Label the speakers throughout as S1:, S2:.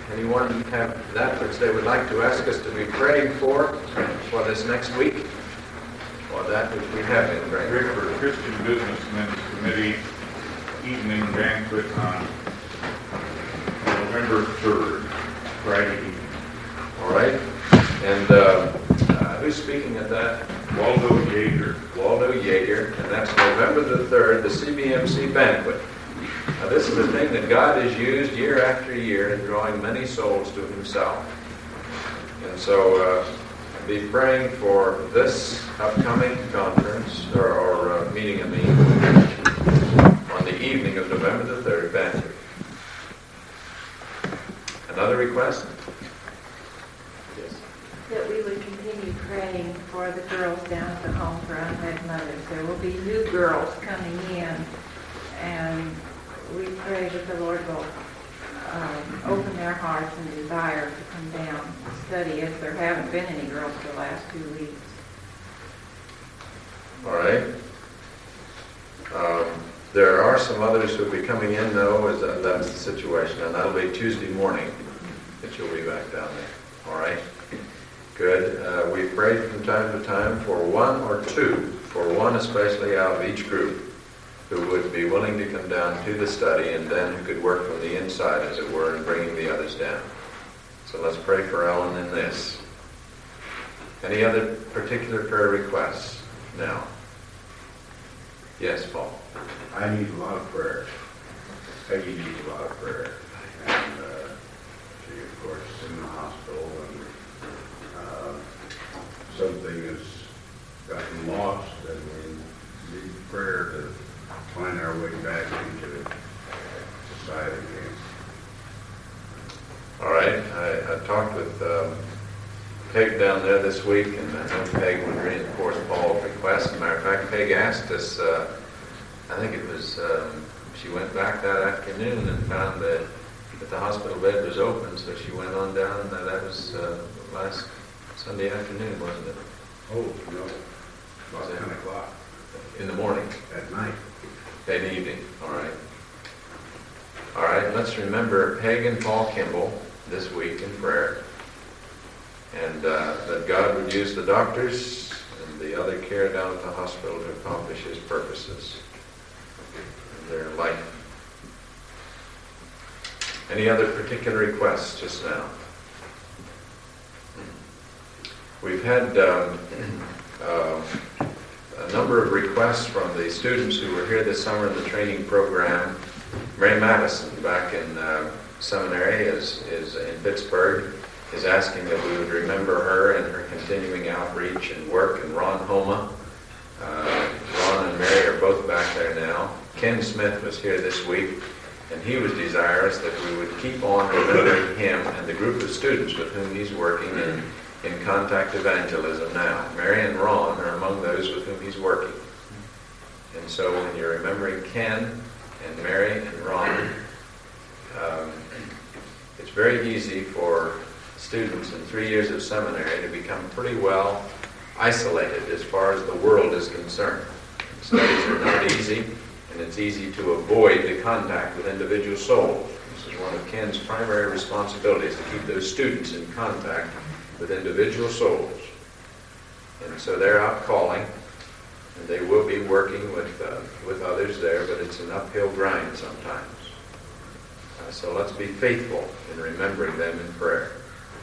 S1: Anyone have that which they would like to ask us to be praying for this next week? Or that which we have been praying
S2: Rick, for Christian Businessmen's Committee evening banquet on November 3rd, Friday evening.
S1: All right. And who's speaking at that?
S2: Waldo Yeager.
S1: Waldo Yeager. And that's November the 3rd, the CBMC banquet. Now, this is a thing that God has used year after year in drawing many souls to himself. And so be praying for this upcoming conference or meeting of the on the evening of November the 3rd, banquet. Another request? Yes.
S3: That we would continue praying for the girls down at the Home for Unwed Mothers. There will be new girls coming in, and we pray that the Lord will open their hearts and desire to come down and study, as there haven't been any girls for the last 2 weeks.
S1: All right. There are some others who will be coming in, though, that's the situation, and that'll be Tuesday morning that you'll be back down there. All right? Good. We've prayed from time to time for one or two, for one especially out of each group, who would be willing to come down to the study and then who could work from the inside, as it were, in bringing the others down. So let's pray for Ellen in this. Any other particular prayer requests now? Yes, Paul.
S4: I need a lot of prayer. Peggy needs a lot of prayer. And she, of course, is in the hospital, and something has gotten lost, and we need prayer to find our way back into society again.
S1: All right. I talked with Peg down there this week, and I know Peg would reinforce Paul's request. As a matter of fact, Peg asked us, I think it was, she went back that afternoon and found that the hospital bed was open, so she went on down, and that was last Sunday afternoon, wasn't it?
S4: Oh, no. About 10 o'clock.
S1: In the morning?
S4: At night.
S1: In the evening. All right. All right, let's remember Peg and Paul Kimball this week in prayer. And that God would use the doctors and the other care down at the hospital to accomplish his purposes in their life. Any other particular requests just now? We've had a number of requests from the students who were here this summer in the training program. Mary Madison, back in seminary, is in Pittsburgh, is asking that we would remember her and her continuing outreach and work. And Ron Homa, Ron and Mary are both back there now. Ken Smith was here this week, and he was desirous that we would keep on remembering him and the group of students with whom he's working in contact evangelism now. Mary and Ron are among those with whom he's working. And so when you're remembering Ken and Mary and Ron, it's very easy for students in 3 years of seminary to become pretty well isolated as far as the world is concerned. Studies are not easy, and it's easy to avoid the contact with individual souls. This is one of Ken's primary responsibilities, to keep those students in contact with individual souls. And so they're out calling, and they will be working with others there, but it's an uphill grind sometimes. So let's be faithful in remembering them in prayer.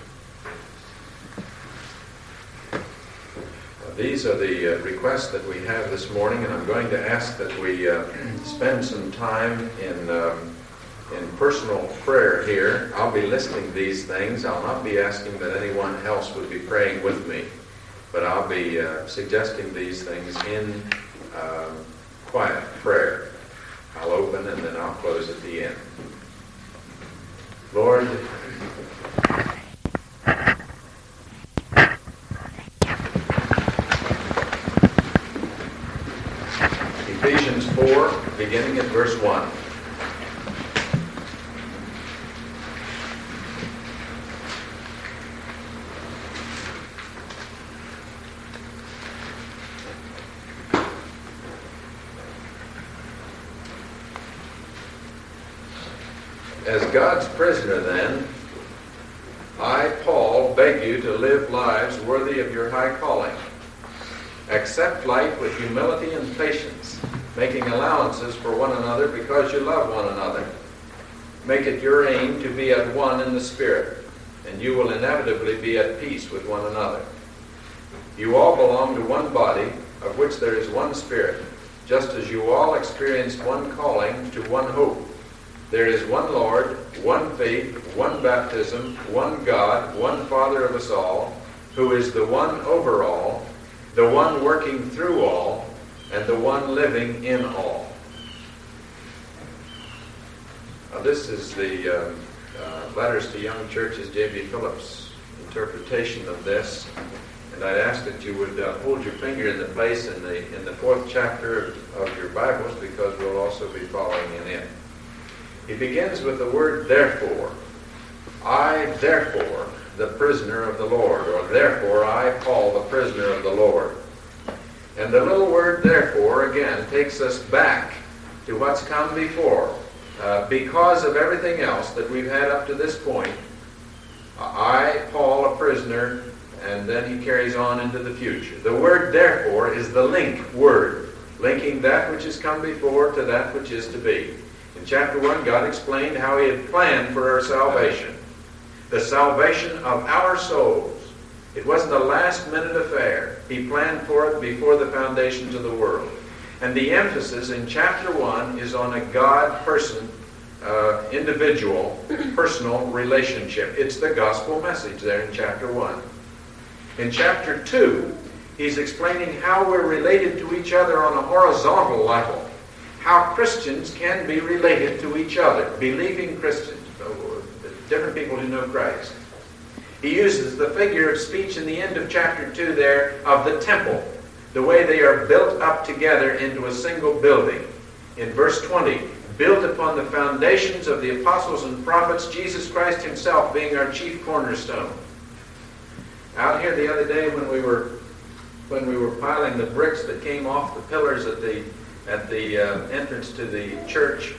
S1: These are the requests that we have this morning, and I'm going to ask that we spend some time in personal prayer here. I'll be listing these things. I'll not be asking that anyone else would be praying with me, but I'll be suggesting these things in quiet prayer. I'll open and then I'll close at the end. Lord, Ephesians 4, beginning at verse 1. As God's prisoner then, I, Paul, beg you to live lives worthy of your high calling. Accept life with humility and patience, making allowances for one another because you love one another. Make it your aim to be at one in the Spirit, and you will inevitably be at peace with one another. You all belong to one body, of which there is one Spirit, just as you all experienced one calling to one hope. There is one Lord, one faith, one baptism, one God, one Father of us all, who is the one over all, the one working through all, and the one living in all. Now, this is the Letters to Young Churches, J.B. Phillips' interpretation of this. And I'd ask that you would hold your finger in the place in the 4th chapter of your Bibles, because we'll also be following in it. He begins with the word therefore. I, therefore, the prisoner of the Lord, or therefore I, Paul, the prisoner of the Lord. And the little word therefore, again, takes us back to what's come before. Because of everything else that we've had up to this point, I, Paul, a prisoner, and then he carries on into the future. The word therefore is the link word, linking that which has come before to that which is to be. In chapter 1, God explained how he had planned for our salvation. The salvation of our souls. It wasn't a last-minute affair. He planned for it before the foundations of the world. And the emphasis in chapter 1 is on a God-person, individual, personal relationship. It's the gospel message there in chapter 1. In chapter 2, he's explaining how we're related to each other on a horizontal level. How Christians can be related to each other, believing Christians, different people who know Christ. He uses the figure of speech in the end of chapter 2 there of the temple, the way they are built up together into a single building. In verse 20, built upon the foundations of the apostles and prophets, Jesus Christ himself being our chief cornerstone. Out here the other day when we were piling the bricks that came off the pillars at the entrance to the church,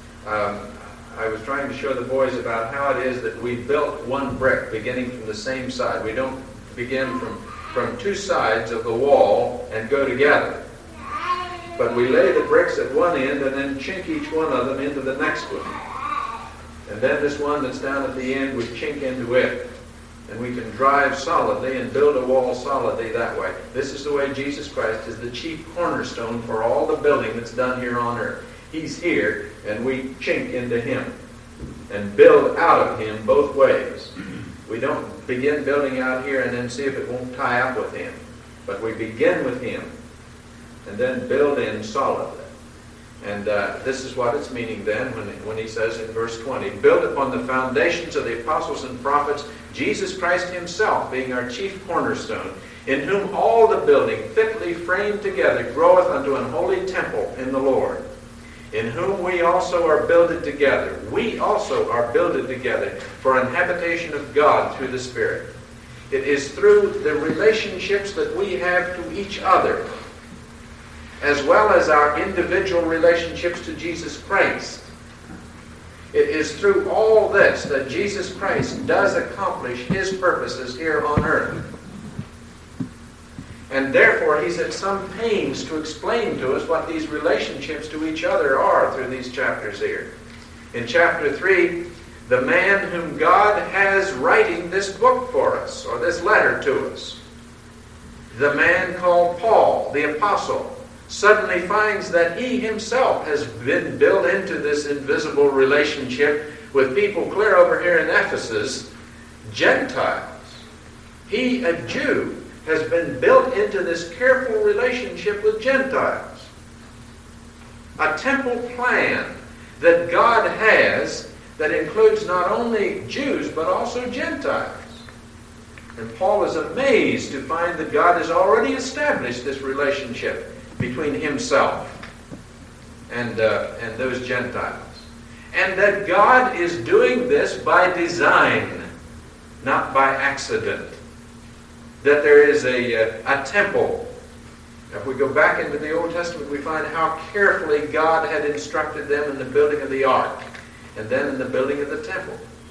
S1: I was trying to show the boys about how it is that we built one brick beginning from the same side. We don't begin from two sides of the wall and go together. But we lay the bricks at one end and then chink each one of them into the next one. And then this one that's down at the end would chink into it. And we can drive solidly and build a wall solidly that way. This is the way Jesus Christ is the chief cornerstone for all the building that's done here on earth. He's here, and we chink into him and build out of him both ways. We don't begin building out here and then see if it won't tie up with him. But we begin with him and then build in solidly. And this is what it's meaning then when he says in verse 20, built upon the foundations of the apostles and prophets, Jesus Christ himself being our chief cornerstone, in whom all the building fitly framed together groweth unto an holy temple in the Lord, in whom we also are builded together. We also are builded together for an habitation of God through the Spirit. It is through the relationships that we have to each other, as well as our individual relationships to Jesus Christ. It is through all this that Jesus Christ does accomplish his purposes here on earth. And therefore, he's at some pains to explain to us what these relationships to each other are through these chapters here. In chapter 3, the man whom God has writing this book for us, or this letter to us, the man called Paul, the apostle, suddenly finds that he himself has been built into this invisible relationship with people clear over here in Ephesus, Gentiles. He, a Jew, has been built into this careful relationship with Gentiles. A temple plan that God has that includes not only Jews but also Gentiles. And Paul is amazed to find that God has already established this relationship between himself and those Gentiles. And that God is doing this by design, not by accident. That there is a temple. If we go back into the Old Testament, we find how carefully God had instructed them in the building of the ark, and then in the building of the temple.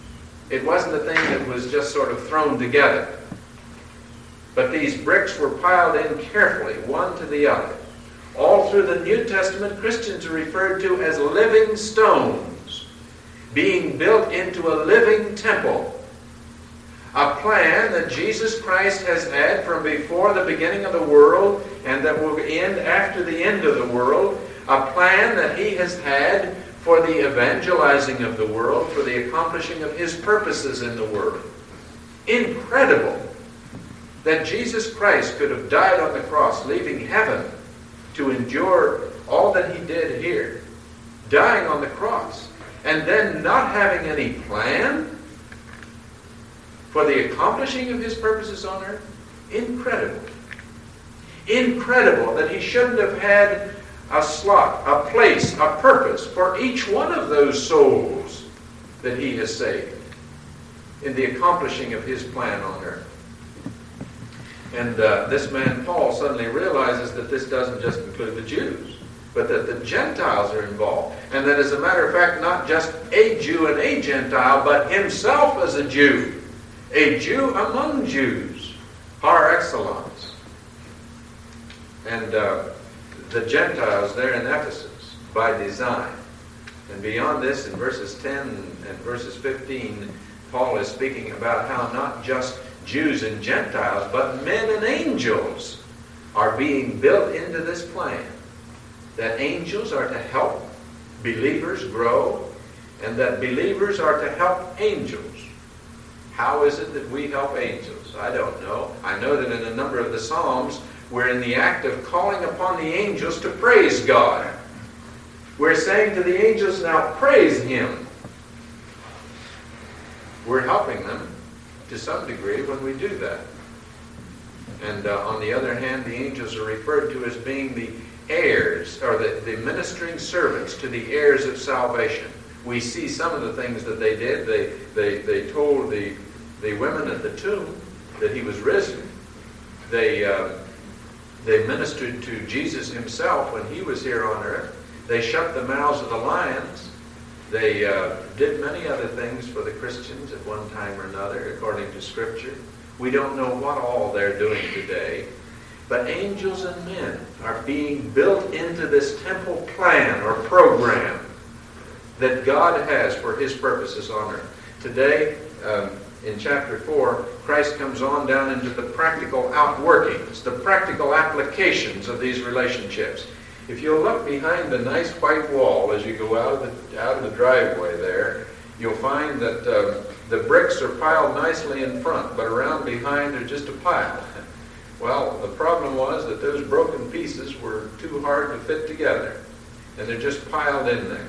S1: It wasn't a thing that was just sort of thrown together. But these bricks were piled in carefully, one to the other. All through the New Testament, Christians are referred to as living stones, being built into a living temple. A plan that Jesus Christ has had from before the beginning of the world and that will end after the end of the world. A plan that he has had for the evangelizing of the world, for the accomplishing of his purposes in the world. Incredible that Jesus Christ could have died on the cross, leaving heaven to endure all that he did here, dying on the cross, and then not having any plan for the accomplishing of his purposes on earth. Incredible. Incredible that he shouldn't have had a slot, a place, a purpose for each one of those souls that he has saved in the accomplishing of his plan on earth. And this man, Paul, suddenly realizes that this doesn't just include the Jews, but that the Gentiles are involved. And that, as a matter of fact, not just a Jew and a Gentile, but himself as a Jew among Jews, par excellence. And the Gentiles there in Ephesus, by design. And beyond this, in verses 10 and verses 15, Paul is speaking about how not just Jews and Gentiles, but men and angels are being built into this plan. That angels are to help believers grow, and that believers are to help angels. How is it that we help angels? I don't know. I know that in a number of the Psalms, we're in the act of calling upon the angels to praise God. We're saying to the angels, now praise him. We're helping them to some degree when we do that. And on the other hand, the angels are referred to as being the heirs, or the ministering servants to the heirs of salvation. We see some of the things that they did. They told the women at the tomb that he was risen. They ministered to Jesus himself when he was here on earth. They shut the mouths of the lions. They did many other things for the Christians at one time or another, according to Scripture. We don't know what all they're doing today. But angels and men are being built into this temple plan or program that God has for his purposes on earth. Today, in chapter 4, Christ comes on down into the practical outworkings, the practical applications of these relationships. If you'll look behind the nice white wall as you go out of the driveway there, you'll find that the bricks are piled nicely in front, but around behind they're just a pile. Well, the problem was that those broken pieces were too hard to fit together, and they're just piled in there.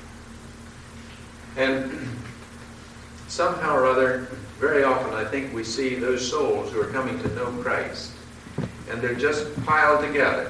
S1: And somehow or other, very often I think we see those souls who are coming to know Christ, and they're just piled together.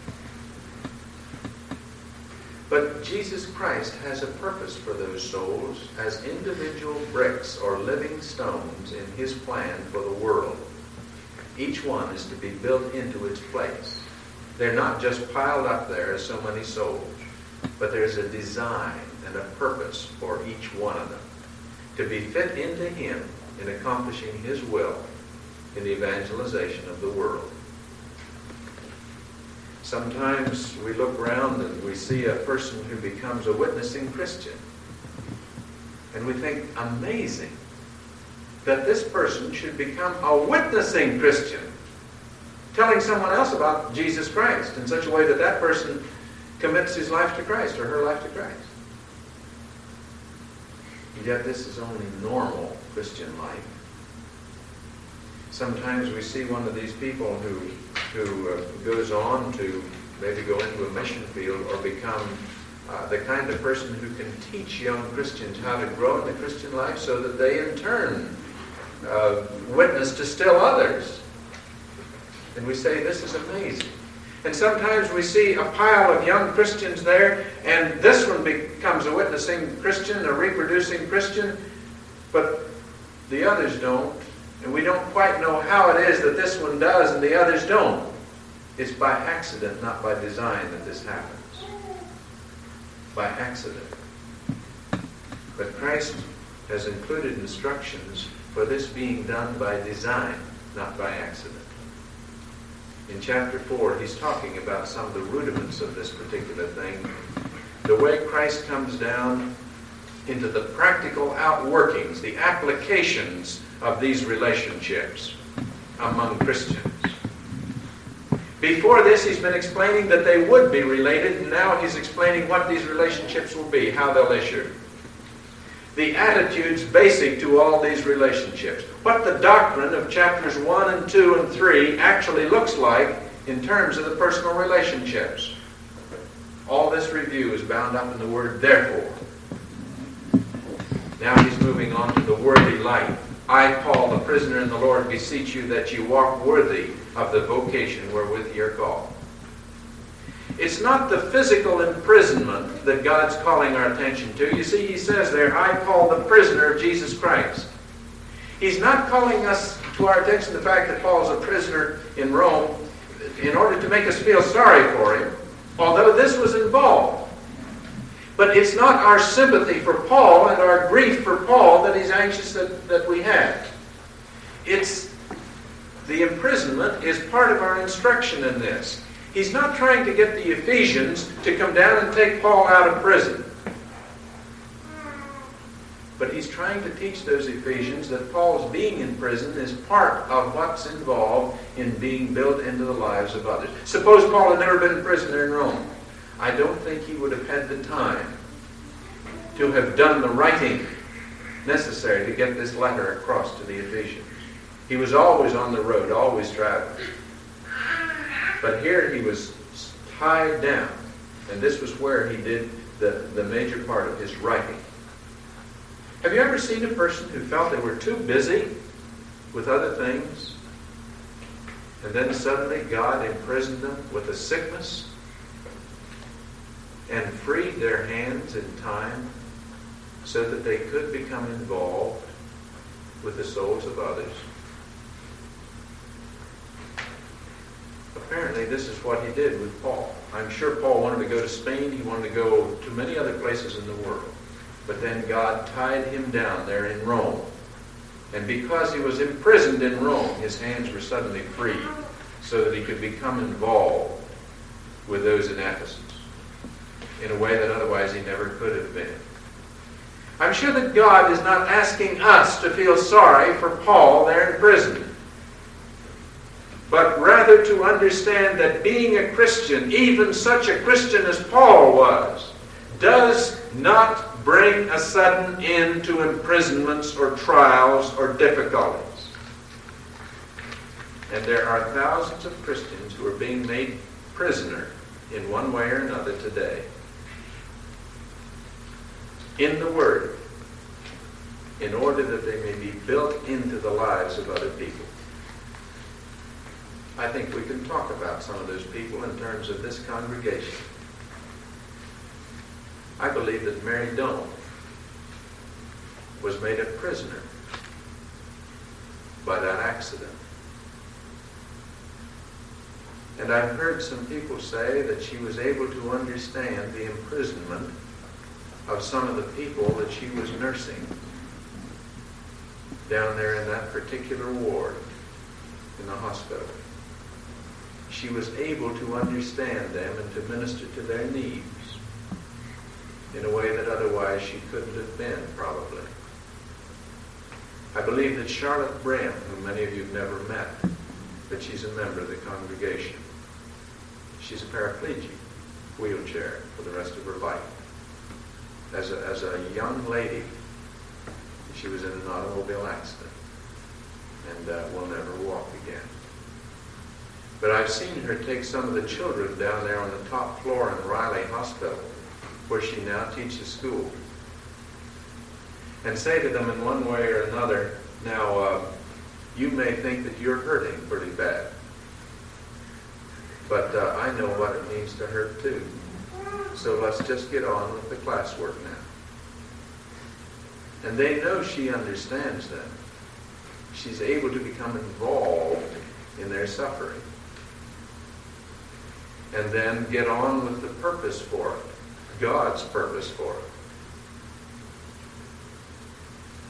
S1: But Jesus Christ has a purpose for those souls as individual bricks or living stones in his plan for the world. Each one is to be built into its place. They're not just piled up there as so many souls, but there's a design and a purpose for each one of them to be fit into him in accomplishing his will in the evangelization of the world. Sometimes we look around and we see a person who becomes a witnessing Christian. And we think, amazing that this person should become a witnessing Christian, telling someone else about Jesus Christ in such a way that that person commits his life to Christ or her life to Christ. And yet this is only normal Christian life. Sometimes we see one of these people who goes on to maybe go into a mission field or become the kind of person who can teach young Christians how to grow in the Christian life so that they in turn witness to still others. And we say, this is amazing. And sometimes we see a pile of young Christians there, and this one becomes a witnessing Christian, a reproducing Christian, but the others don't. And we don't quite know how it is that this one does and the others don't. It's by accident, not by design, that this happens. By accident. But Christ has included instructions for this being done by design, not by accident. In chapter 4, he's talking about some of the rudiments of this particular thing. The way Christ comes down into the practical outworkings, the applications of these relationships among Christians. Before this, he's been explaining that they would be related, and now he's explaining what these relationships will be, how they'll issue. The attitudes basic to all these relationships. What the doctrine of chapters 1 and 2 and 3 actually looks like in terms of the personal relationships. All this review is bound up in the word therefore. Now he's moving on to the worthy life. I, Paul, the prisoner in the Lord, beseech you that you walk worthy of the vocation wherewith ye are called. It's not the physical imprisonment that God's calling our attention to. You see, he says there, I, Paul, the prisoner of Jesus Christ. He's not calling us to our attention the fact that Paul is a prisoner in Rome in order to make us feel sorry for him, although this was involved. But it's not our sympathy for Paul and our grief for Paul that he's anxious that we have. It's the imprisonment is part of our instruction in this. He's not trying to get the Ephesians to come down and take Paul out of prison. But he's trying to teach those Ephesians that Paul's being in prison is part of what's involved in being built into the lives of others. Suppose Paul had never been a prisoner in Rome. I don't think he would have had the time to have done the writing necessary to get this letter across to the Ephesians. He was always on the road, always traveling. But here he was tied down, and this was where he did the major part of his writing. Have you ever seen a person who felt they were too busy with other things, and then suddenly God imprisoned them with a sickness and freed their hands in time so that they could become involved with the souls of others? Apparently this is what he did with Paul. I'm sure Paul wanted to go to Spain. He wanted to go to many other places in the world. But then God tied him down there in Rome. And because he was imprisoned in Rome, his hands were suddenly freed so that he could become involved with those in Ephesus in a way that otherwise he never could have been. I'm sure that God is not asking us to feel sorry for Paul there in prison, but rather to understand that being a Christian, even such a Christian as Paul was, does not bring a sudden end to imprisonments or trials or difficulties. And there are thousands of Christians who are being made prisoner in one way or another today in the Word, in order that they may be built into the lives of other people. I think we can talk about some of those people in terms of this congregation. I believe that Mary Doan was made a prisoner by that accident. And I've heard some people say that she was able to understand the imprisonment of some of the people that she was nursing down there in that particular ward in the hospital. She was able to understand them and to minister to their needs in a way that otherwise she couldn't have been, probably. I believe that Charlotte Braham, whom many of you have never met, but she's a member of the congregation. She's a paraplegic, wheelchair for the rest of her life. As a young lady, she was in an automobile accident and will never walk again. But I've seen her take some of the children down there on the top floor in Riley Hospital, where she now teaches school, and say to them in one way or another, now, you may think that you're hurting pretty bad, but I know what it means to hurt too. So let's just get on with the classwork now. And they know she understands them. She's able to become involved in their suffering. And then get on with the purpose for it, God's purpose for it.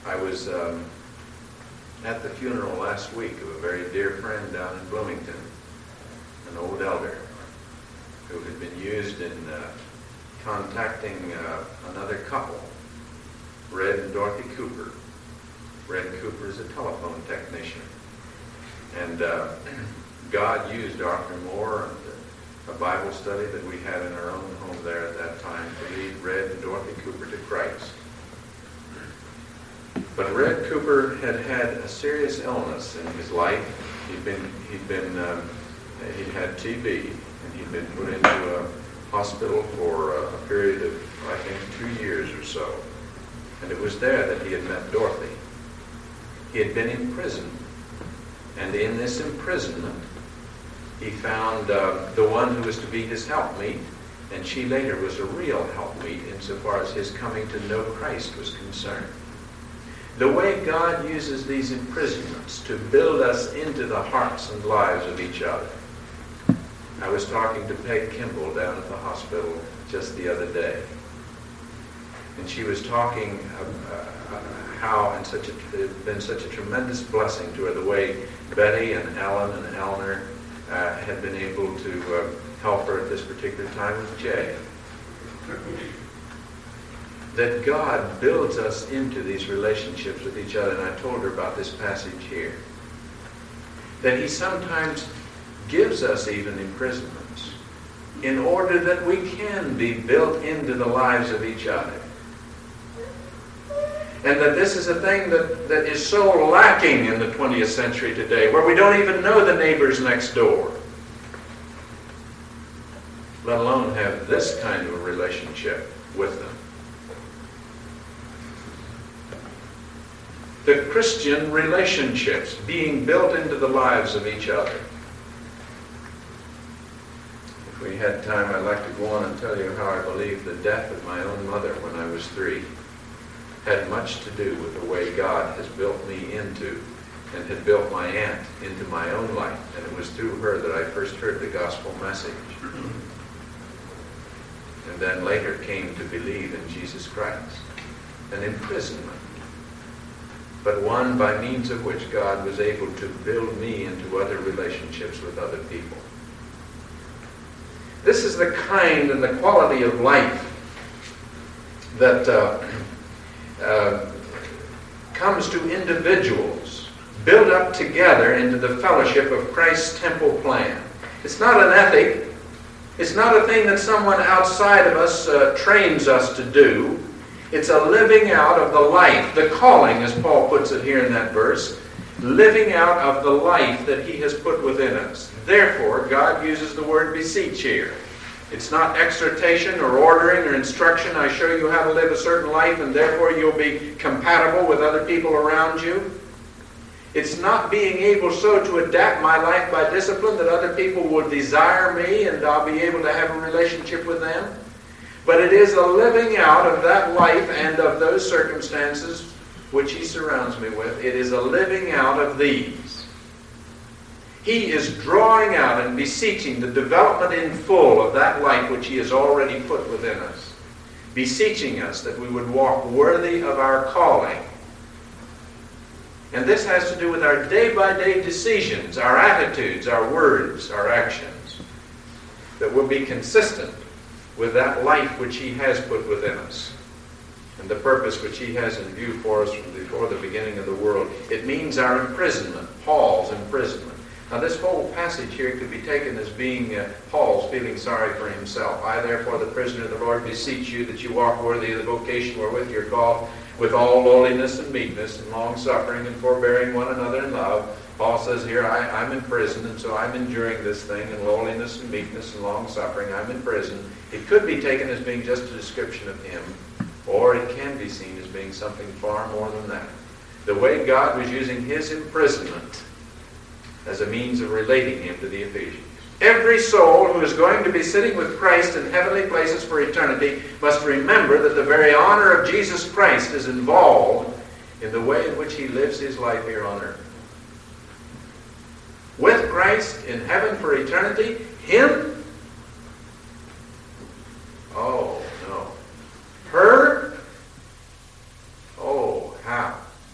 S1: I was at the funeral last week of a very dear friend down in Bloomington, an old elder who had been used in contacting another couple, Red and Dorothy Cooper. Red Cooper is a telephone technician. And God used Arthur Moore and a Bible study that we had in our own home there at that time to lead Red and Dorothy Cooper to Christ. But Red Cooper had had a serious illness in his life. He'd had TB, and he'd been put into a hospital for a period of, I think, 2 years or so. And it was there that he had met Dorothy. He had been imprisoned, and in this imprisonment, he found the one who was to be his helpmeet, and she later was a real helpmeet insofar as his coming to know Christ was concerned. The way God uses these imprisonments to build us into the hearts and lives of each other. I was talking to Peg Kimball down at the hospital just the other day, and she was talking how it had been such a tremendous blessing to her, the way Betty and Ellen and Eleanor had been able to help her at this particular time with Jay. That God builds us into these relationships with each other, and I told her about this passage here. That He sometimes gives us even imprisonments in order that we can be built into the lives of each other. And that this is a thing that is so lacking in the 20th century today, where we don't even know the neighbors next door, let alone have this kind of a relationship with them. The Christian relationships being built into the lives of each other. If we had time, I'd like to go on and tell you how I believe the death of my own mother when I was 3 had much to do with the way God has built me into and had built my aunt into my own life. And it was through her that I first heard the gospel message. And then later came to believe in Jesus Christ. An imprisonment, but one by means of which God was able to build me into other relationships with other people. This is the kind and the quality of life that comes to individuals built up together into the fellowship of Christ's temple plan. It's not an ethic. It's not a thing that someone outside of us trains us to do. It's a living out of the life, the calling, as Paul puts it here in that verse, living out of the life that He has put within us. Therefore, God uses the word beseech here. It's not exhortation or ordering or instruction. I show you how to live a certain life and therefore you'll be compatible with other people around you. It's not being able so to adapt my life by discipline that other people will desire me and I'll be able to have a relationship with them. But it is a living out of that life and of those circumstances which He surrounds me with. It is a living out of these. He is drawing out and beseeching the development in full of that life which He has already put within us. Beseeching us that we would walk worthy of our calling. And this has to do with our day-by-day decisions, our attitudes, our words, our actions, that will be consistent with that life which He has put within us and the purpose which He has in view for us from before the beginning of the world. It means our imprisonment, Paul's imprisonment. Now this whole passage here could be taken as being Paul's feeling sorry for himself. I therefore, the prisoner of the Lord, beseech you that you walk worthy of the vocation wherewith you're called, with all lowliness and meekness and long-suffering and forbearing one another in love. Paul says here, I'm in prison, and so I'm enduring this thing in lowliness and meekness and long-suffering. I'm in prison. It could be taken as being just a description of him, or it can be seen as being something far more than that. The way God was using his imprisonment as a means of relating him to the Ephesians. Every soul who is going to be sitting with Christ in heavenly places for eternity must remember that the very honor of Jesus Christ is involved in the way in which he lives his life here on earth. With Christ in heaven for eternity, him? Oh, no. Her? Oh, how?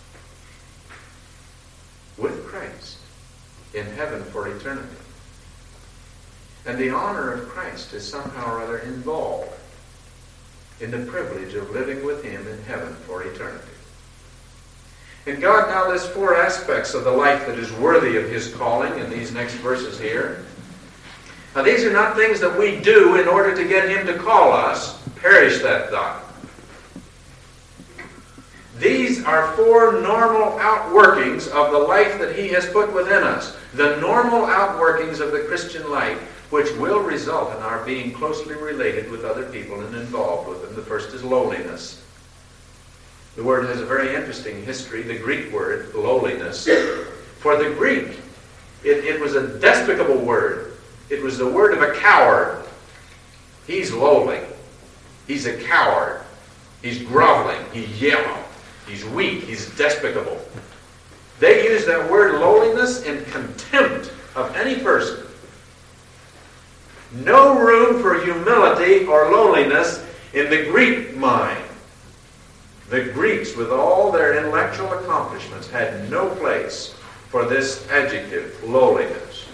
S1: heaven for eternity. And the honor of Christ is somehow or other involved in the privilege of living with him in heaven for eternity. And God now lists four aspects of the life that is worthy of his calling in these next verses here. Now these are not things that we do in order to get him to call us. Perish that thought. These are four normal outworkings of the life that he has put within us. The normal outworkings of the Christian life, which will result in our being closely related with other people and involved with them. The first is lowliness. The word has a very interesting history, the Greek word, lowliness. For the Greek, it was a despicable word. It was the word of a coward. He's lowly. He's a coward. He's groveling. He's yellow. He's weak. He's despicable. They use that word lowliness in contempt of any person. No room for humility or lowliness in the Greek mind. The Greeks, with all their intellectual accomplishments, had no place for this adjective, lowliness.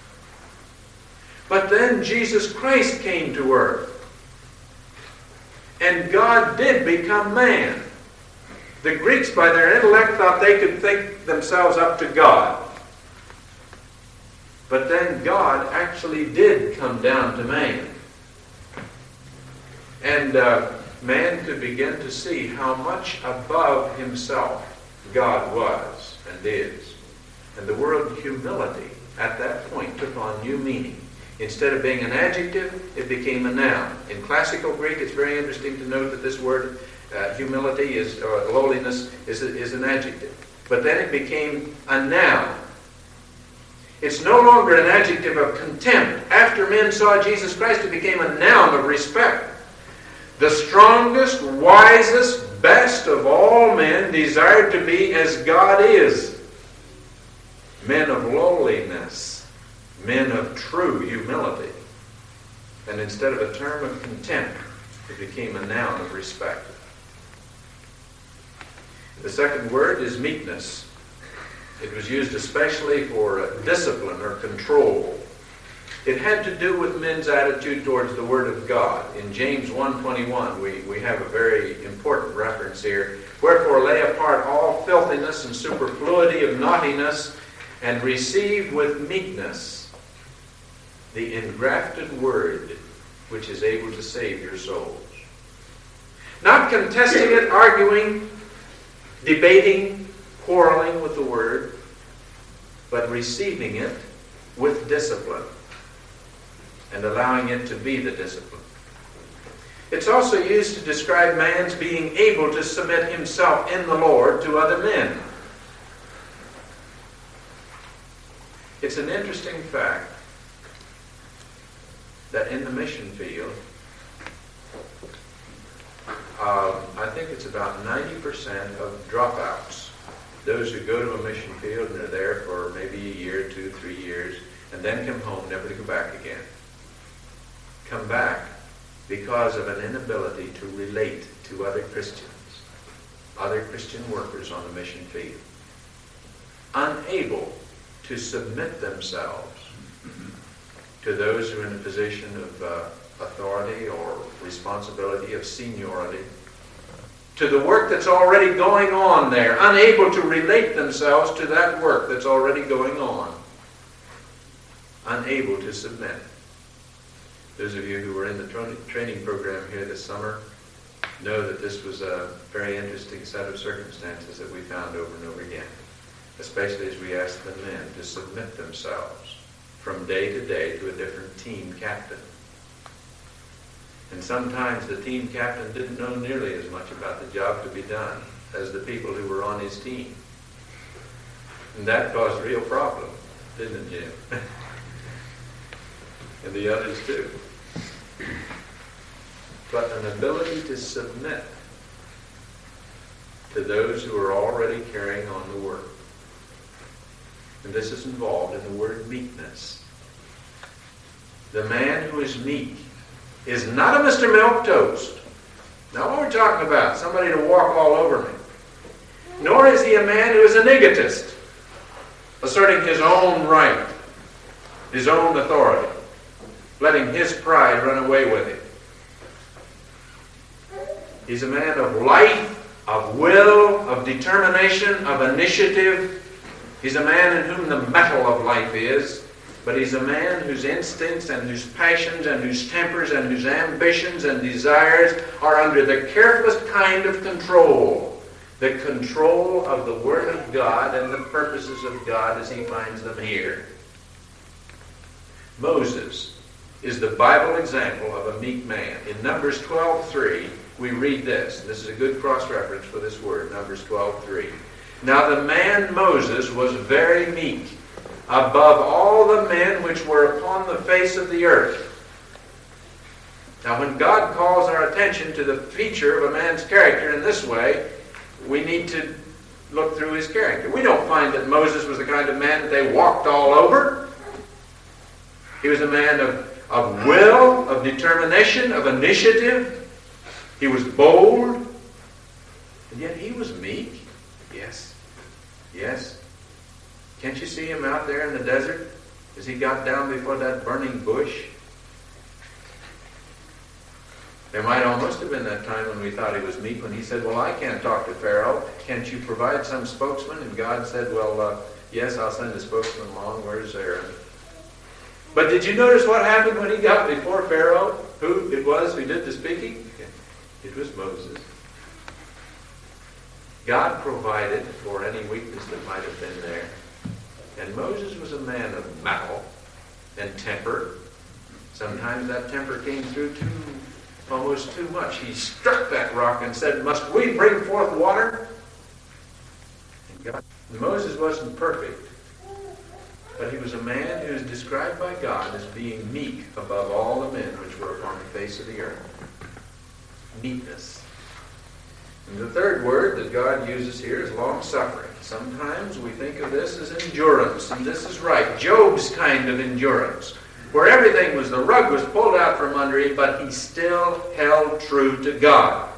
S1: But then Jesus Christ came to earth. And God did become man. The Greeks, by their intellect, thought they could think themselves up to God. But then God actually did come down to man. And man could begin to see how much above himself God was and is. And the word humility at that point took on new meaning. Instead of being an adjective, it became a noun. In classical Greek, it's very interesting to note that this word humility or lowliness is an adjective. But then it became a noun. It's no longer an adjective of contempt. After men saw Jesus Christ, it became a noun of respect. The strongest, wisest, best of all men desired to be as God is. Men of lowliness. Men of true humility. And instead of a term of contempt, it became a noun of respect. The second word is meekness. It was used especially for discipline or control. It had to do with men's attitude towards the Word of God. In James 1:21, we have a very important reference here. Wherefore lay apart all filthiness and superfluity of naughtiness, and receive with meekness the engrafted Word, which is able to save your souls. Not contesting it, arguing, debating, quarreling with the Word, but receiving it with discipline and allowing it to be the discipline. It's also used to describe man's being able to submit himself in the Lord to other men. It's an interesting fact that in the mission field, I think it's about 90% of dropouts, those who go to a mission field and are there for maybe a year, 2, 3 years, and then come home never to go back again, come back because of an inability to relate to other Christians, other Christian workers on the mission field, unable to submit themselves to those who are in a position of authority or responsibility, of seniority, to the work that's already going on there, unable to relate themselves to that work that's already going on, unable to submit. Those of you who were in the training program here this summer know that this was a very interesting set of circumstances that we found over and over again, especially as we asked the men to submit themselves from day to day to a different team captain. And sometimes the team captain didn't know nearly as much about the job to be done as the people who were on his team. And that caused real problems, didn't it, Jim? And the others too. But an ability to submit to those who are already carrying on the work. And this is involved in the word meekness. The man who is meek is not a Mr. Milquetoast. Not what we're talking about, somebody to walk all over me. Nor is he a man who is an egotist, asserting his own right. his own authority, letting his pride run away with him. He's a man of life, of will, of determination, of initiative. He's a man in whom the mettle of life is, but he's a man whose instincts and whose passions and whose tempers and whose ambitions and desires are under the carefulest kind of control. The control of the Word of God and the purposes of God as he finds them here. Moses is the Bible example of a meek man. In Numbers 12:3, we read this. This is a good cross-reference for this word, Numbers 12:3. Now the man Moses was very meek, above all the men which were upon the face of the earth. Now when God calls our attention to the feature of a man's character in this way, we need to look through his character. We don't find that Moses was the kind of man that they walked all over. He was a man of will, of determination, of initiative. He was bold, and yet he was meek. Yes. Yes. Can't you see him out there in the desert as he got down before that burning bush? There might almost have been that time when we thought he was meek, when he said, well, I can't talk to Pharaoh. Can't you provide some spokesman? And God said, well, yes, I'll send a spokesman along. Where's Aaron? But did you notice what happened when he got before Pharaoh? Who it was who did the speaking? It was Moses. God provided for any weakness that might have been there. And Moses was a man of mettle and temper. Sometimes that temper came through almost too much. He struck that rock and said, must we bring forth water? And Moses wasn't perfect, but he was a man who is described by God as being meek above all the men which were upon the face of the earth. Meekness. And the third word that God uses here is long-suffering. Sometimes we think of this as endurance, and this is right. Job's kind of endurance, where everything was, the rug was pulled out from under him, but he still held true to God.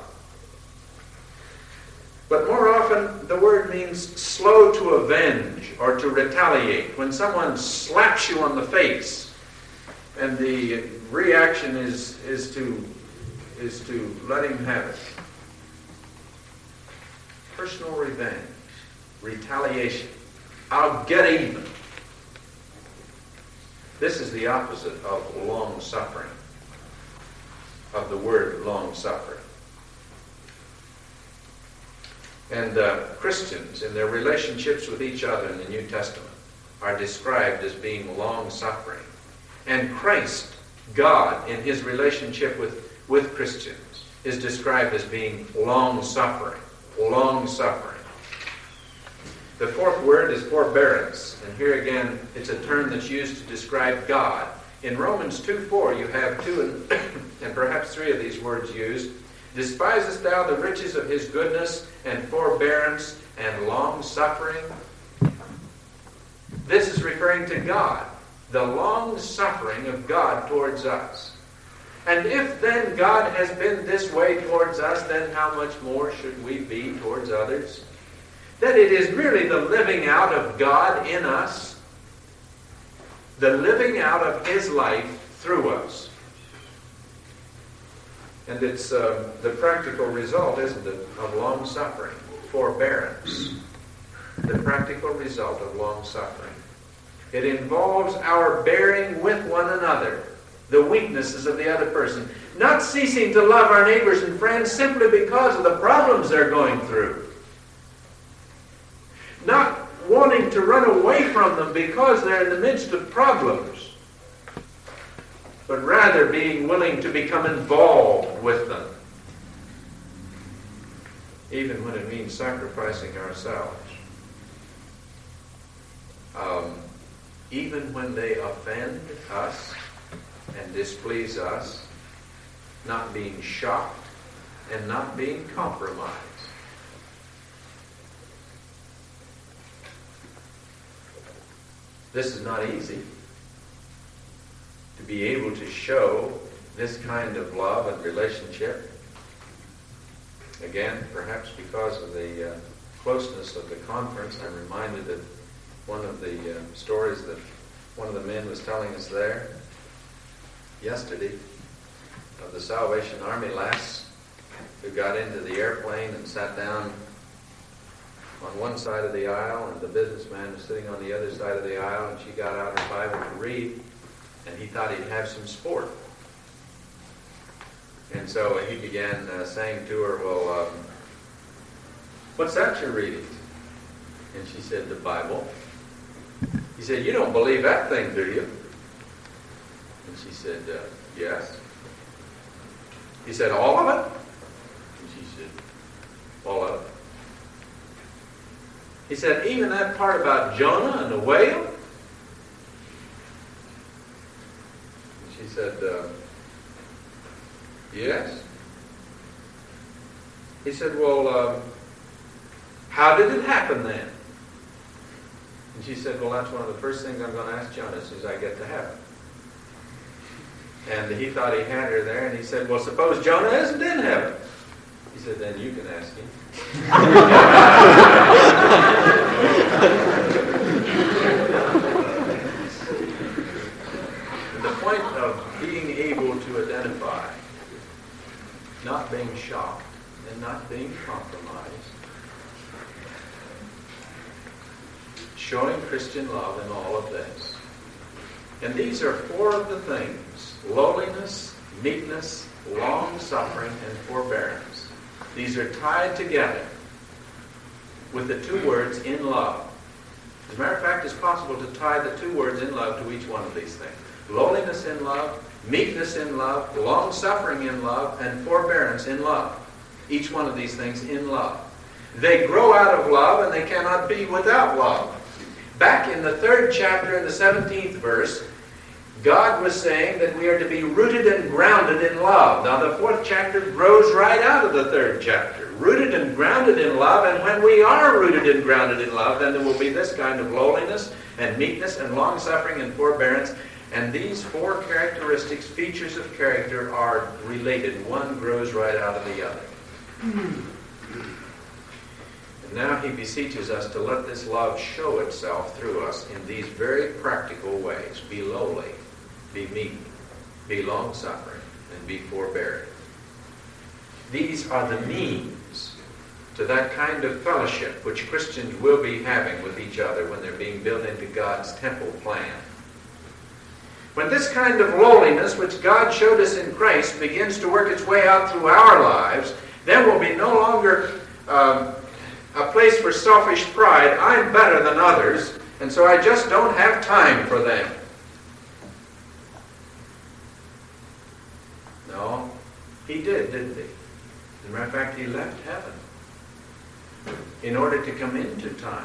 S1: But more often, the word means slow to avenge or to retaliate. When someone slaps you on the face, and the reaction is to let him have it. Personal revenge, retaliation. I'll get even. This is the opposite of long-suffering, of the word long-suffering. And Christians, in their relationships with each other in the New Testament, are described as being long-suffering. And Christ, God, in his relationship with Christians, is described as being long-suffering. Long-suffering. The fourth word is forbearance. And here again, it's a term that's used to describe God. In Romans 2:4, you have two and perhaps three of these words used. Despisest thou the riches of his goodness and forbearance and long-suffering? This is referring to God, the long-suffering of God towards us. And if then God has been this way towards us, then how much more should we be towards others? That it is really the living out of God in us, the living out of his life through us. And it's the practical result, isn't it, of long-suffering, forbearance. The practical result of long-suffering. It involves our bearing with one another the weaknesses of the other person. Not ceasing to love our neighbors and friends simply because of the problems they're going through. Not wanting to run away from them because they're in the midst of problems. But rather being willing to become involved with them. Even when it means sacrificing ourselves. Even when they offend us and displease us, not being shocked and not being compromised. This is not easy. To be able to show this kind of love and relationship. Again, perhaps because of the closeness of the conference, I'm reminded of one of the stories that one of the men was telling us there yesterday of the Salvation Army lass who got into the airplane and sat down on one side of the aisle, and the businessman was sitting on the other side of the aisle, and she got out her Bible to read, and he thought he'd have some sport. And so he began saying to her, well, what's that you're reading? And she said, the Bible. He said, you don't believe that thing, do you? And she said, yes. He said, all of it? And she said, all of it. He said, even that part about Jonah and the whale? And she said, yes. He said, well, how did it happen then? And she said, well, that's one of the first things I'm going to ask Jonah as soon as I get to heaven. And he thought he had her there, and he said, well, suppose Jonah isn't in heaven. He said, then you can ask him. The point of being able to identify, not being shocked, and not being compromised, showing Christian love in all of this. And these are four of the things: lowliness, meekness, long-suffering, and forbearance. These are tied together with the two words, in love. As a matter of fact, it's possible to tie the two words, in love, to each one of these things. Lowliness in love, meekness in love, long-suffering in love, and forbearance in love. Each one of these things in love. They grow out of love, and they cannot be without love. Back in the 3rd chapter, in the 17th verse, God was saying that we are to be rooted and grounded in love. Now, the 4th chapter grows right out of the 3rd chapter. Rooted and grounded in love, and when we are rooted and grounded in love, then there will be this kind of lowliness and meekness and long-suffering and forbearance. And these four characteristics, features of character, are related. One grows right out of the other. And now he beseeches us to let this love show itself through us in these very practical ways. Be lowly, be meek, be long-suffering, and be forbearing. These are the means to that kind of fellowship which Christians will be having with each other when they're being built into God's temple plan. When this kind of lowliness, which God showed us in Christ, begins to work its way out through our lives, there will be no longer a place for selfish pride. I'm better than others, and so I just don't have time for them. No, he did, didn't he? As a matter of fact, he left heaven in order to come into time.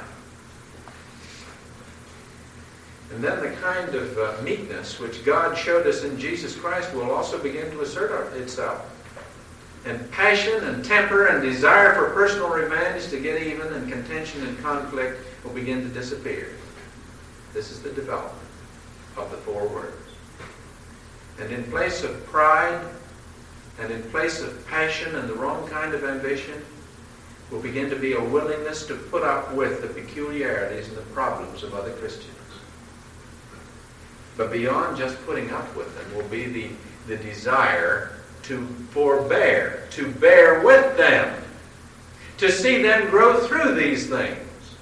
S1: And then the kind of meekness which God showed us in Jesus Christ will also begin to assert itself. And passion and temper and desire for personal revenge to get even, and contention and conflict will begin to disappear. This is the development of the four words. And in place of pride, and in place of passion and the wrong kind of ambition, will begin to be a willingness to put up with the peculiarities and the problems of other Christians. But beyond just putting up with them will be the desire to forbear, to bear with them, to see them grow through these things.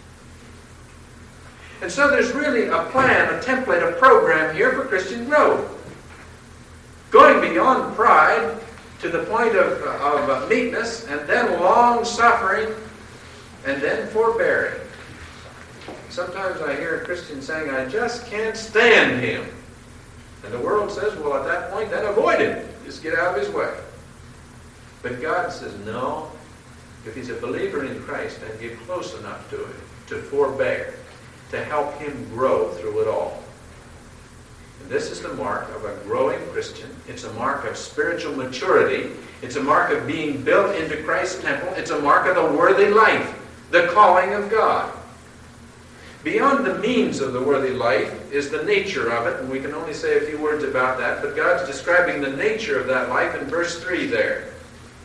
S1: And so there's really a plan, a template, a program here for Christian growth. Going beyond pride to the point of meekness, and then long-suffering, and then forbearing. Sometimes I hear a Christian saying, I just can't stand him. And the world says, well, at that point, then avoid him. Just get out of his way. But God says, no. If he's a believer in Christ, then get close enough to him to forbear, to help him grow through it all. And this is the mark of a growing Christian. It's a mark of spiritual maturity. It's a mark of being built into Christ's temple. It's a mark of the worthy life, the calling of God. Beyond the means of the worthy life is the nature of it, and we can only say a few words about that, but God's describing the nature of that life in verse 3 there.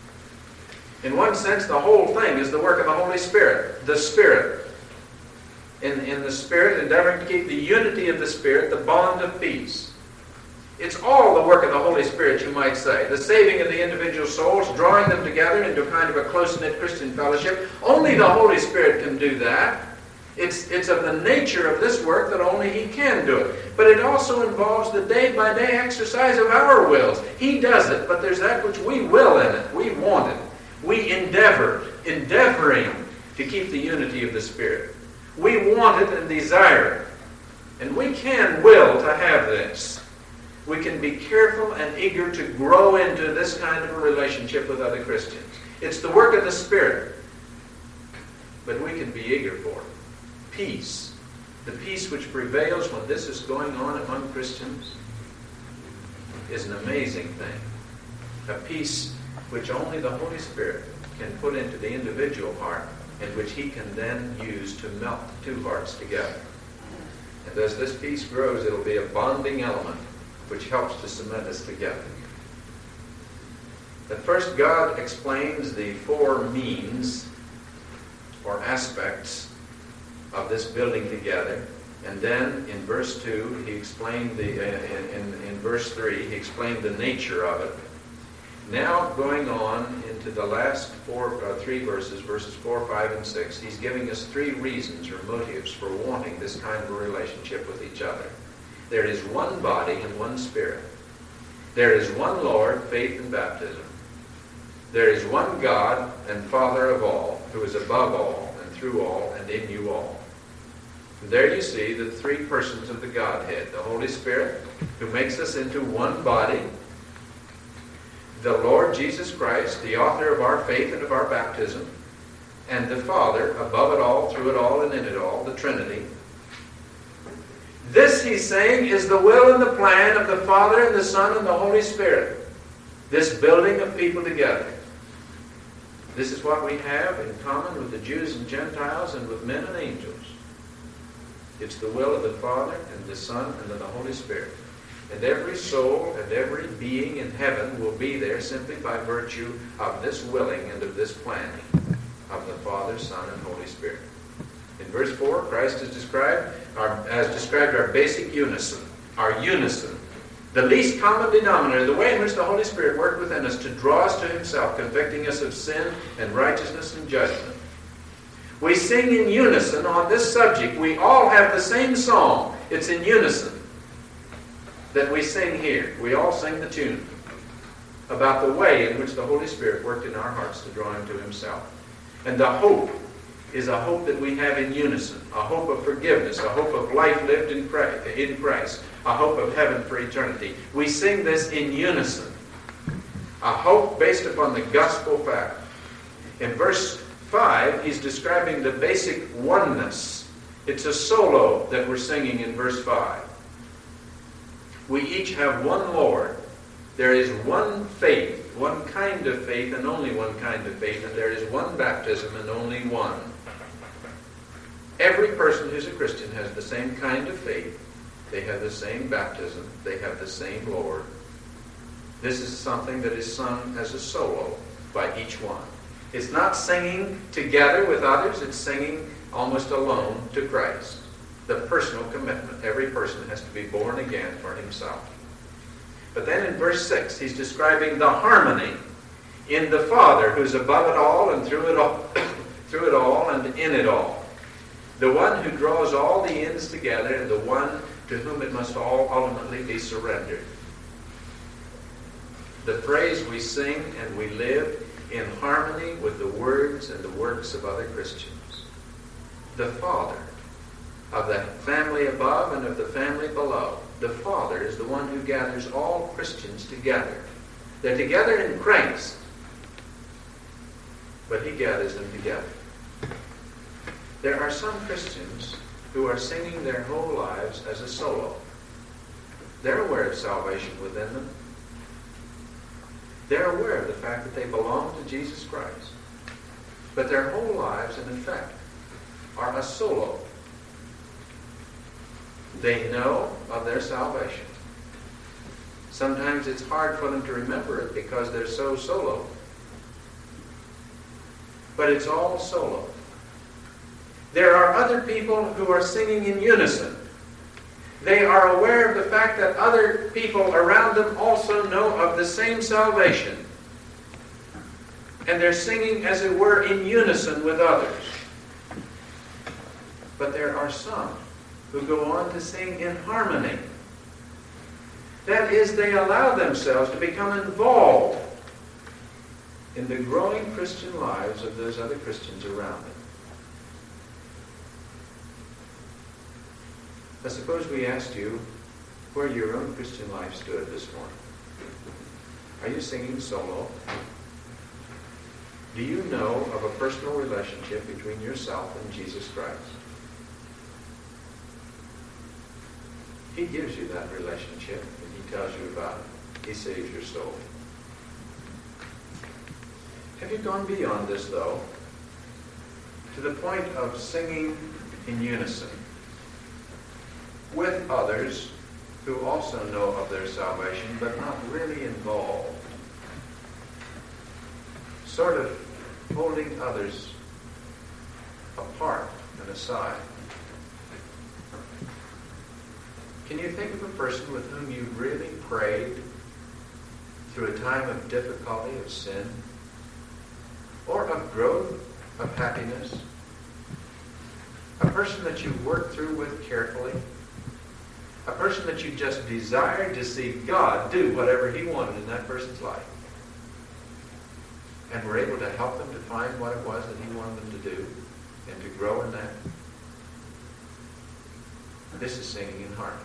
S1: In one sense, the whole thing is the work of the Holy Spirit, the Spirit. in the Spirit, endeavoring to keep the unity of the Spirit, the bond of peace. It's all the work of the Holy Spirit, you might say. The saving of the individual souls, drawing them together into a kind of a close-knit Christian fellowship. Only the Holy Spirit can do that. It's of the nature of this work that only He can do it. But it also involves the day-by-day exercise of our wills. He does it, but there's that which we will in it. We want it. We endeavoring to keep the unity of the Spirit. We want it and desire it. And we can will to have this. We can be careful and eager to grow into this kind of a relationship with other Christians. It's the work of the Spirit. But we can be eager for it. Peace. The peace which prevails when this is going on among Christians is an amazing thing. A peace which only the Holy Spirit can put into the individual heart and which He can then use to melt two hearts together. And as this peace grows, it'll be a bonding element which helps to cement us together. But first, God explains the four means or aspects of this building together. And then in verse 2, He explained in verse 3, He explained the nature of it. Now going on into the last three verses, verses 4, 5, and 6, He's giving us three reasons or motives for wanting this kind of a relationship with each other. There is one body and one Spirit. There is one Lord, faith and baptism. There is one God and Father of all, who is above all and through all and in you all. And there you see the three persons of the Godhead. The Holy Spirit, who makes us into one body. The Lord Jesus Christ, the author of our faith and of our baptism. And the Father, above it all, through it all, and in it all, the Trinity. This, He's saying, is the will and the plan of the Father and the Son and the Holy Spirit. This building of people together. This is what we have in common with the Jews and Gentiles and with men and angels. It's the will of the Father and the Son and the Holy Spirit. And every soul and every being in heaven will be there simply by virtue of this willing and of this planning of the Father, Son, and Holy Spirit. In verse 4, Christ has described our basic unison, our unison. The least common denominator, the way in which the Holy Spirit worked within us to draw us to Himself, convicting us of sin and righteousness and judgment. We sing in unison on this subject. We all have the same song. It's in unison that we sing here. We all sing the tune about the way in which the Holy Spirit worked in our hearts to draw Him to Himself. And the hope is a hope that we have in unison, a hope of forgiveness, a hope of life lived in Christ, a hope of heaven for eternity. We sing this in unison, a hope based upon the gospel fact. In verse 5, he's describing the basic oneness. It's a solo that we're singing in verse 5. We each have one Lord. There is one faith, one kind of faith, and only one kind of faith, and there is one baptism and only one. Every person who's a Christian has the same kind of faith. They have the same baptism. They have the same Lord. This is something that is sung as a solo by each one. It's not singing together with others. It's singing almost alone to Christ. The personal commitment. Every person has to be born again for himself. But then in verse 6, he's describing the harmony in the Father who's above it all and through it all and in it all. The one who draws all the ends together and the one to whom it must all ultimately be surrendered. The phrase we sing and we live in harmony with the words and the works of other Christians. The Father of the family above and of the family below. The Father is the one who gathers all Christians together. They're together in Christ, but He gathers them together. There are some Christians who are singing their whole lives as a solo. They're aware of salvation within them. They're aware of the fact that they belong to Jesus Christ. But their whole lives, in effect, are a solo. They know of their salvation. Sometimes it's hard for them to remember it because they're so solo. But it's all solo. There are other people who are singing in unison. They are aware of the fact that other people around them also know of the same salvation. And they're singing, as it were, in unison with others. But there are some who go on to sing in harmony. That is, they allow themselves to become involved in the growing Christian lives of those other Christians around them. I suppose we asked you where your own Christian life stood this morning. Are you singing solo? Do you know of a personal relationship between yourself and Jesus Christ? He gives you that relationship, and He tells you about it. He saves your soul. Have you gone beyond this, though, to the point of singing in unison with others who also know of their salvation, but not really involved? Sort of holding others apart and aside. Can you think of a person with whom you really prayed through a time of difficulty, of sin, or of growth, of happiness? A person that you worked through with carefully? A person that you just desired to see God do whatever He wanted in that person's life? And were able to help them to find what it was that He wanted them to do and to grow in that? This is singing in harmony.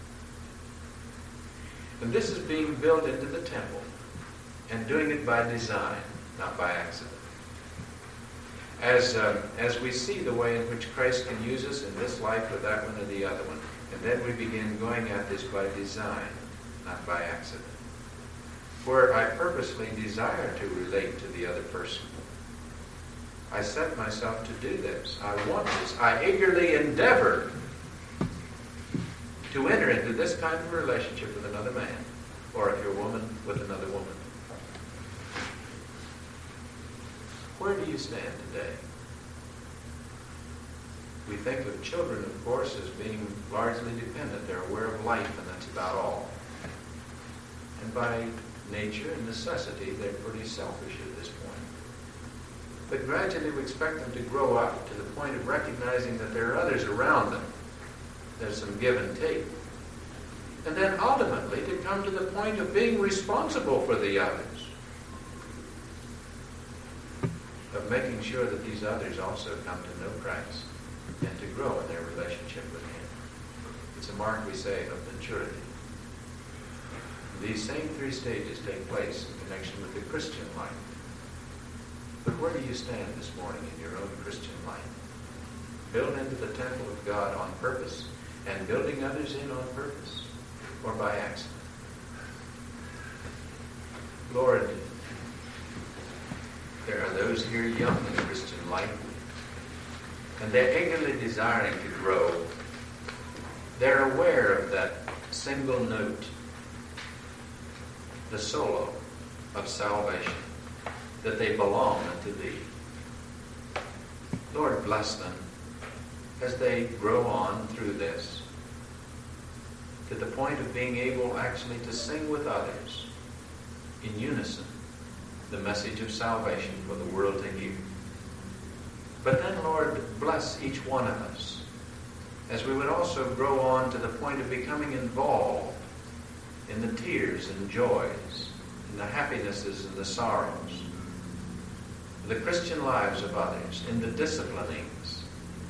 S1: And this is being built into the temple and doing it by design, not by accident. As we see the way in which Christ can use us in this life or that one or the other one, and then we begin going at this by design, not by accident. Where I purposely desire to relate to the other person. I set myself to do this. I want this. I eagerly endeavor to enter into this kind of relationship with another man, or if you're a woman, with another woman. Where do you stand today? We think of children, of course, as being largely dependent. They're aware of life, and that's about all. And by nature and necessity, they're pretty selfish at this point. But gradually we expect them to grow up to the point of recognizing that there are others around them. There's some give and take. And then ultimately to come to the point of being responsible for the others. Of making sure that these others also come to know Christ and to grow in their relationship with Him. It's a mark, we say, of maturity. These same three stages take place in connection with the Christian life. But where do you stand this morning in your own Christian life? Built into the temple of God on purpose and building others in on purpose, or by accident? Lord, there are those here young in the Christian life, and they're eagerly desiring to grow. They're aware of that single note, the solo of salvation, that they belong unto Thee. Lord, bless them as they grow on through this, to the point of being able actually to sing with others in unison the message of salvation for the world to hear. But then, Lord, bless each one of us as we would also grow on to the point of becoming involved in the tears and joys, in the happinesses and the sorrows, the Christian lives of others, in the disciplinings.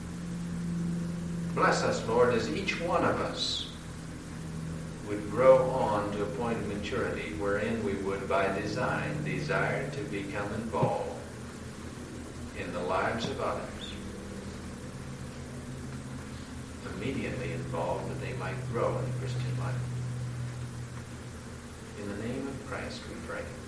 S1: Bless us, Lord, as each one of us would grow on to a point of maturity wherein we would, by design, desire to become involved in the lives of others, immediately involved that they might grow in the Christian life. In the name of Christ we pray.